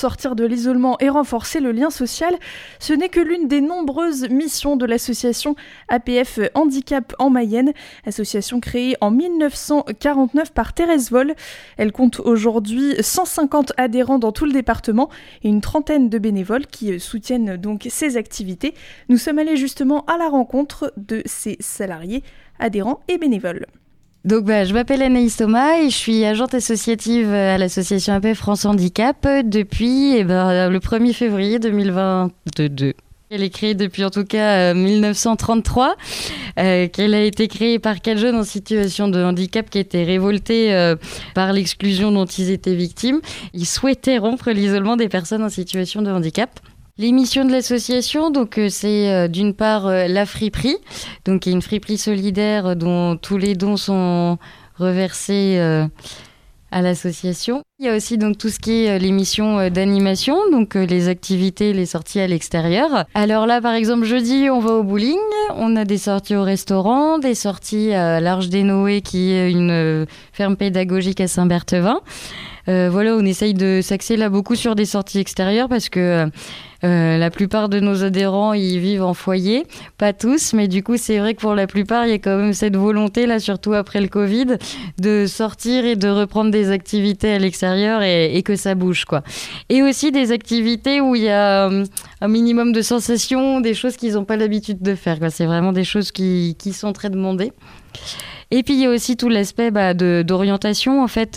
sortir de l'isolement et renforcer le lien social. Ce n'est que l'une des nombreuses missions de l'association APF Handicap en Mayenne, association créée en 1949 par Thérèse Voll. Elle compte aujourd'hui 150 adhérents dans tout le département et une trentaine de bénévoles qui soutiennent donc ces activités. Nous sommes allés justement à la rencontre de ces salariés, adhérents et bénévoles. Donc je m'appelle Anaïs Thomas et je suis agente associative à l'association APF France Handicap depuis le 1er février 2022. Elle est créée depuis en tout cas 1933, qu'elle a été créée par 4 jeunes en situation de handicap qui étaient révoltés par l'exclusion dont ils étaient victimes. Ils souhaitaient rompre l'isolement des personnes en situation de handicap. Les missions de l'association, c'est d'une part la friperie, donc qui est une friperie solidaire dont tous les dons sont reversés à l'association. Il y a aussi donc tout ce qui est les missions d'animation, donc les activités, les sorties à l'extérieur. Alors là, par exemple, jeudi, on va au bowling, on a des sorties au restaurant, des sorties à l'Arche des Noé, qui est une ferme pédagogique à Saint-Berthevin. On essaye de s'axer là beaucoup sur des sorties extérieures parce que la plupart de nos adhérents, ils vivent en foyer. Pas tous, mais du coup, c'est vrai que pour la plupart, il y a quand même cette volonté, là, surtout après le Covid, de sortir et de reprendre des activités à l'extérieur et que ça bouge, quoi. Et aussi des activités où il y a un minimum de sensations, des choses qu'ils n'ont pas l'habitude de faire, quoi. C'est vraiment des choses qui sont très demandées. Et puis, il y a aussi tout l'aspect d'orientation. En fait,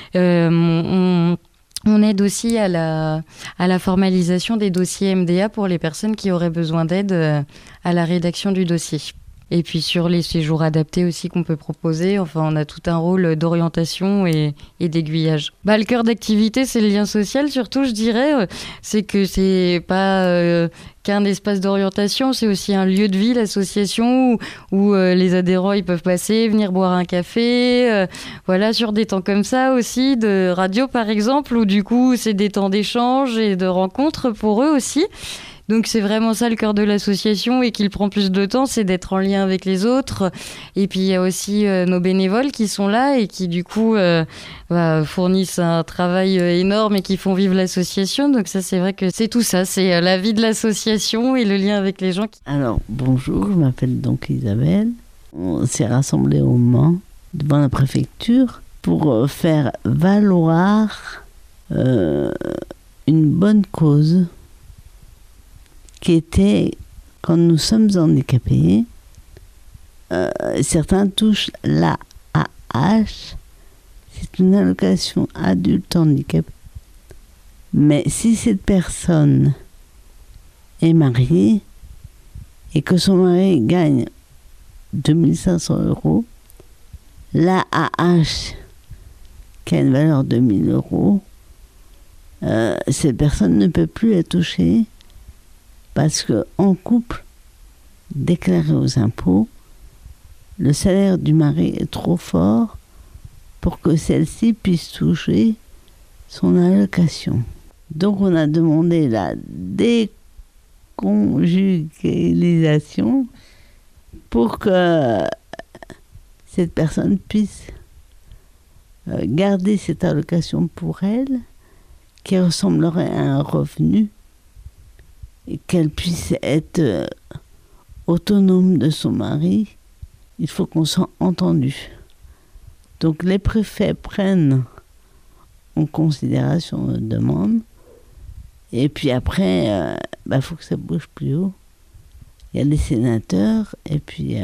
on aide aussi à la formalisation des dossiers MDA pour les personnes qui auraient besoin d'aide à la rédaction du dossier. Et puis sur les séjours adaptés aussi qu'on peut proposer, on a tout un rôle d'orientation et d'aiguillage. Le cœur d'activité, c'est le lien social surtout, je dirais. C'est que c'est pas qu'un espace d'orientation, c'est aussi un lieu de vie, l'association, où les adhérents ils peuvent passer, venir boire un café, sur des temps comme ça aussi, de radio par exemple, où du coup c'est des temps d'échange et de rencontres pour eux aussi. Donc c'est vraiment ça le cœur de l'association et qui le prend plus de temps, c'est d'être en lien avec les autres. Et puis il y a aussi nos bénévoles qui sont là et qui du coup fournissent un travail énorme et qui font vivre l'association. Donc ça c'est vrai que c'est tout ça, c'est la vie de l'association et le lien avec les gens. Alors bonjour, je m'appelle donc Isabelle. On s'est rassemblés au Mans devant la préfecture pour faire valoir une bonne cause qui était, quand nous sommes handicapés, certains touchent l'AAH, c'est une allocation adulte handicapé. Mais si cette personne est mariée et que son mari gagne 2 500 €, l'AAH, qui a une valeur de 1 000 €, cette personne ne peut plus être touchée parce qu'en couple, déclaré aux impôts, le salaire du mari est trop fort pour que celle-ci puisse toucher son allocation. Donc on a demandé la déconjugalisation pour que cette personne puisse garder cette allocation pour elle, qui ressemblerait à un revenu, et qu'elle puisse être autonome de son mari. Il faut qu'on soit entendu. Donc les préfets prennent en considération nos demandes, et puis après, faut que ça bouge plus haut. Il y a les sénateurs, et puis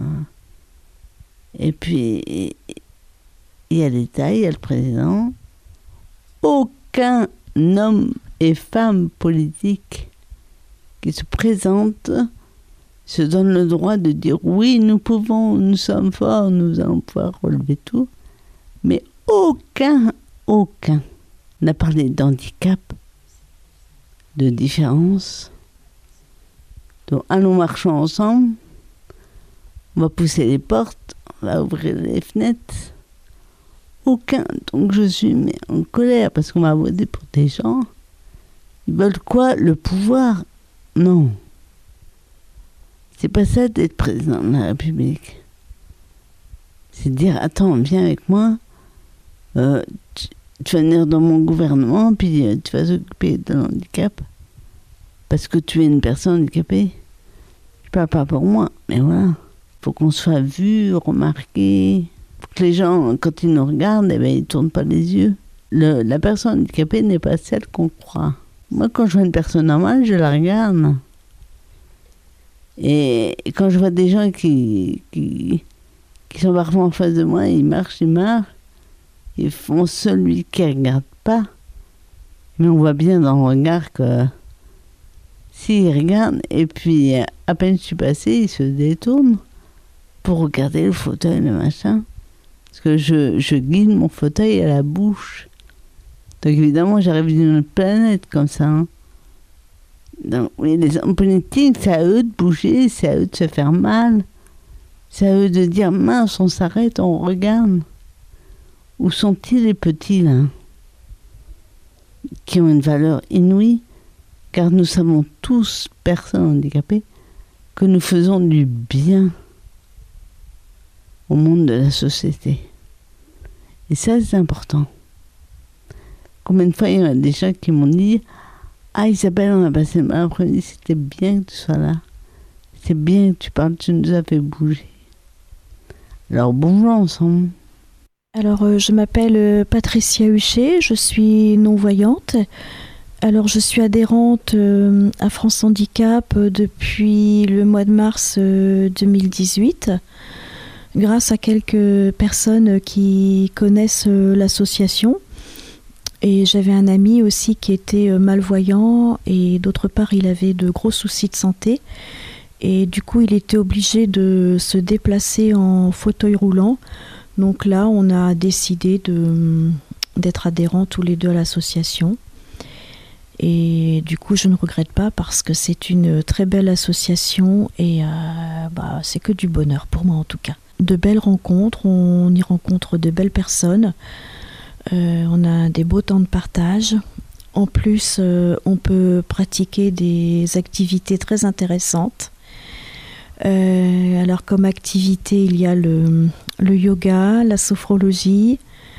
il y a l'État, il y a le président. Aucun homme et femme politique qui se présentent se donne le droit de dire oui, nous pouvons, nous sommes forts, nous allons pouvoir relever tout. Mais aucun n'a parlé d'handicap, de différence. Donc allons marchons ensemble, on va pousser les portes, on va ouvrir les fenêtres. Aucun. Donc je suis en colère parce qu'on va voter pour des gens. Ils veulent quoi? Le pouvoir? Non. C'est pas ça d'être président de la République. C'est de dire, attends, viens avec moi, tu vas venir dans mon gouvernement, puis tu vas t'occuper de l'handicap, parce que tu es une personne handicapée. Je parle pas pour moi, mais voilà. Faut qu'on soit vu, remarqué. Faut que les gens, quand ils nous regardent, eh ben, ils tournent pas les yeux. La personne handicapée n'est pas celle qu'on croit. Moi, quand je vois une personne normale, je la regarde. Et quand je vois des gens qui sont parfois en face de moi, ils marchent, ils font celui qui ne regarde pas. Mais on voit bien dans le regard que s'ils regardent, et puis à peine je suis passée, ils se détournent pour regarder le fauteuil, le machin. Parce que je guide mon fauteuil à la bouche. Donc évidemment, j'arrive d'une autre planète comme ça. Hein. Donc, oui, les hommes politiques, c'est à eux de bouger, c'est à eux de se faire mal. C'est à eux de dire, mince, on s'arrête, on regarde. Où sont-ils les petits, là, qui ont une valeur inouïe, car nous savons tous, personnes handicapées, que nous faisons du bien au monde de la société. Et ça, c'est important. Combien de fois il y a des gens qui m'ont dit « Ah Isabelle, on a passé le après-midi, c'était bien que tu sois là. C'est bien que tu parles, tu nous as fait bouger. » Alors bonjour ensemble. Alors je m'appelle Patricia Huchet, je suis non-voyante. Alors je suis adhérente à France Handicap depuis le mois de mars 2018. Grâce à quelques personnes qui connaissent l'association. Et j'avais un ami aussi qui était malvoyant et d'autre part il avait de gros soucis de santé. Et du coup il était obligé de se déplacer en fauteuil roulant. Donc là on a décidé d'être adhérents tous les deux à l'association. Et du coup je ne regrette pas parce que c'est une très belle association et c'est que du bonheur pour moi en tout cas. De belles rencontres, on y rencontre de belles personnes. On a des beaux temps de partage. En plus, on peut pratiquer des activités très intéressantes. Alors comme activité, il y a le yoga, la sophrologie,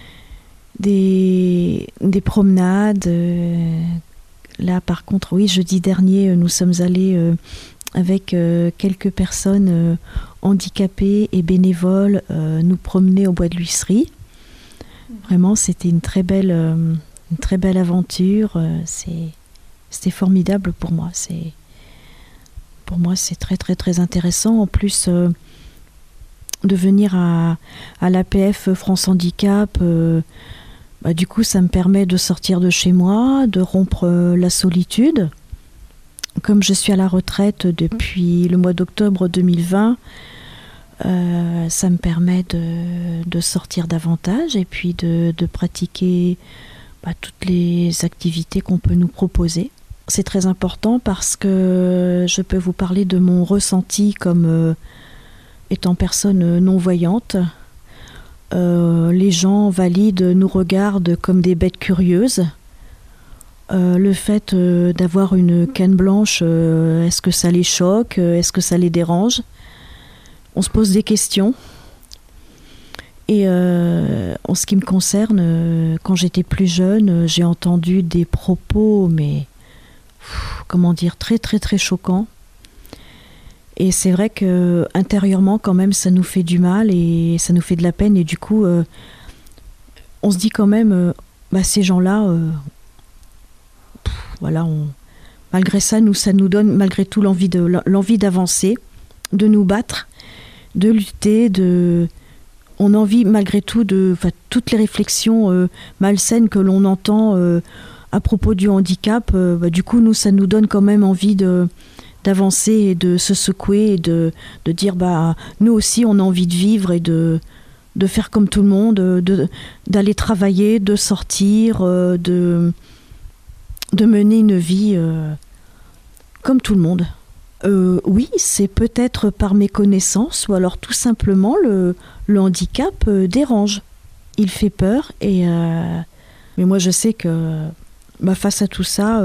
des promenades. Là, par contre, oui, jeudi dernier, nous sommes allés avec quelques personnes handicapées et bénévoles nous promener au bois de l'Huisserie. Vraiment, c'était une très belle aventure. C'était formidable pour moi. Pour moi, c'est très, très, très intéressant. En plus, de venir à l'APF France Handicap, du coup, ça me permet de sortir de chez moi, de rompre la solitude. Comme je suis à la retraite depuis le mois d'octobre 2020, ça me permet de sortir davantage et puis de pratiquer toutes les activités qu'on peut nous proposer. C'est très important parce que je peux vous parler de mon ressenti comme étant personne non-voyante. Les gens valides nous regardent comme des bêtes curieuses. Le fait d'avoir une canne blanche, est-ce que ça les choque? Est-ce que ça les dérange? On se pose des questions. Et en ce qui me concerne, quand j'étais plus jeune, j'ai entendu des propos, mais très très très choquants. Et c'est vrai que intérieurement, quand même, ça nous fait du mal et ça nous fait de la peine. Et du coup, on se dit quand même, ces gens-là, malgré ça nous donne malgré tout l'envie d'avancer, de nous battre, de lutter, on a envie malgré tout toutes les réflexions malsaines que l'on entend à propos du handicap, du coup ça nous donne quand même envie d'avancer et de se secouer et de dire nous aussi on a envie de vivre et de faire comme tout le monde, d'aller travailler, de sortir, de mener une vie comme tout le monde. Oui, c'est peut-être par méconnaissance ou alors tout simplement le handicap dérange. Il fait peur mais moi je sais que face à tout ça,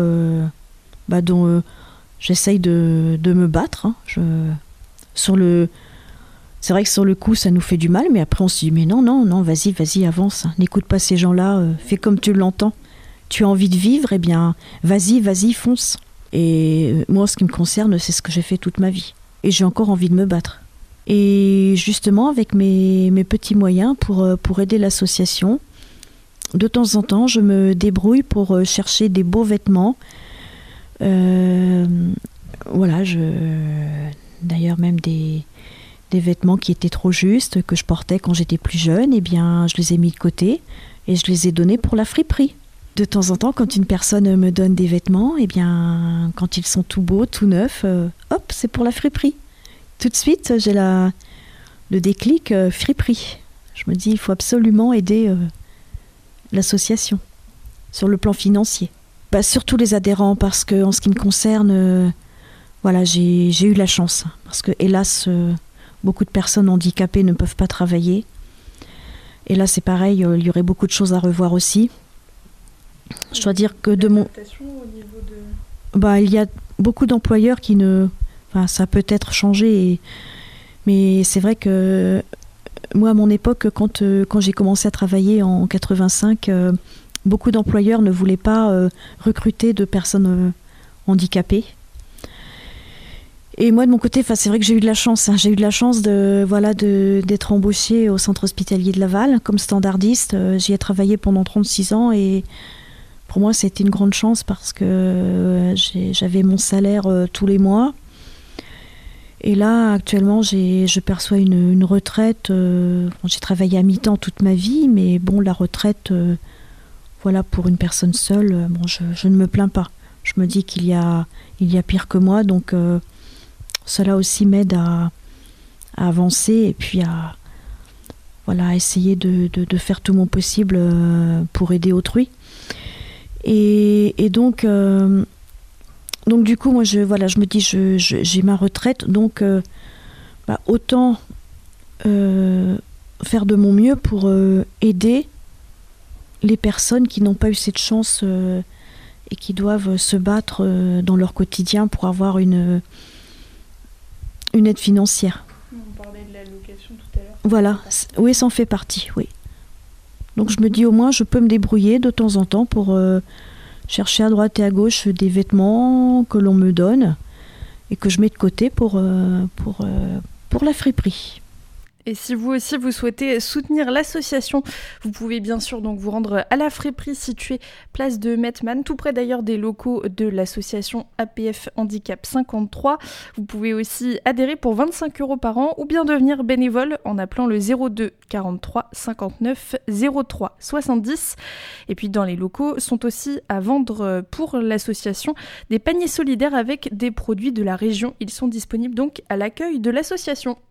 j'essaye de me battre. Sur le C'est vrai que sur le coup, ça nous fait du mal, mais après on se dit, mais non, vas-y, avance. N'écoute pas ces gens-là, fais comme tu l'entends. Tu as envie de vivre, eh bien, vas-y, fonce. Et moi, ce qui me concerne, c'est ce que j'ai fait toute ma vie. Et j'ai encore envie de me battre. Et justement, avec mes petits moyens pour aider l'association, de temps en temps, je me débrouille pour chercher des beaux vêtements. D'ailleurs, même des vêtements qui étaient trop justes, que je portais quand j'étais plus jeune, eh bien, je les ai mis de côté et je les ai donnés pour la friperie. De temps en temps, quand une personne me donne des vêtements, eh bien, quand ils sont tout beaux, tout neufs, hop, c'est pour la friperie. Tout de suite, j'ai le déclic friperie. Je me dis, il faut absolument aider l'association sur le plan financier. Surtout les adhérents, parce que en ce qui me concerne, j'ai eu la chance. Parce que, hélas, beaucoup de personnes handicapées ne peuvent pas travailler. Et là, c'est pareil, il y aurait beaucoup de choses à revoir aussi. Je dois dire que il y a beaucoup d'employeurs qui ne... Enfin, ça peut être changé, mais c'est vrai que moi, à mon époque, quand j'ai commencé à travailler en 85, beaucoup d'employeurs ne voulaient pas recruter de personnes handicapées. Et moi, de mon côté, c'est vrai que j'ai eu de la chance. J'ai eu de la chance d'être embauchée au centre hospitalier de Laval comme standardiste. J'y ai travaillé pendant 36 ans et pour moi, c'était une grande chance parce que j'avais mon salaire tous les mois. Et là, actuellement, je perçois une retraite. J'ai travaillé à mi-temps toute ma vie, mais bon, la retraite, pour une personne seule, je ne me plains pas. Je me dis qu'il y a pire que moi, donc cela aussi m'aide à avancer et puis à essayer de faire tout mon possible pour aider autrui. Et donc du coup, moi, je me dis, j'ai ma retraite, donc autant faire de mon mieux pour aider les personnes qui n'ont pas eu cette chance et qui doivent se battre dans leur quotidien pour avoir une aide financière. On parlait de l'allocation tout à l'heure. Voilà, oui, ça en fait partie, oui. Donc je me dis, au moins, je peux me débrouiller de temps en temps pour chercher à droite et à gauche des vêtements que l'on me donne et que je mets de côté pour la friperie. Et si vous aussi vous souhaitez soutenir l'association, vous pouvez bien sûr donc vous rendre à la friperie située place de Mettmann, tout près d'ailleurs des locaux de l'association APF Handicap 53. Vous pouvez aussi adhérer pour 25 € par an ou bien devenir bénévole en appelant le 02 43 59 03 70. Et puis dans les locaux sont aussi à vendre pour l'association des paniers solidaires avec des produits de la région. Ils sont disponibles donc à l'accueil de l'association.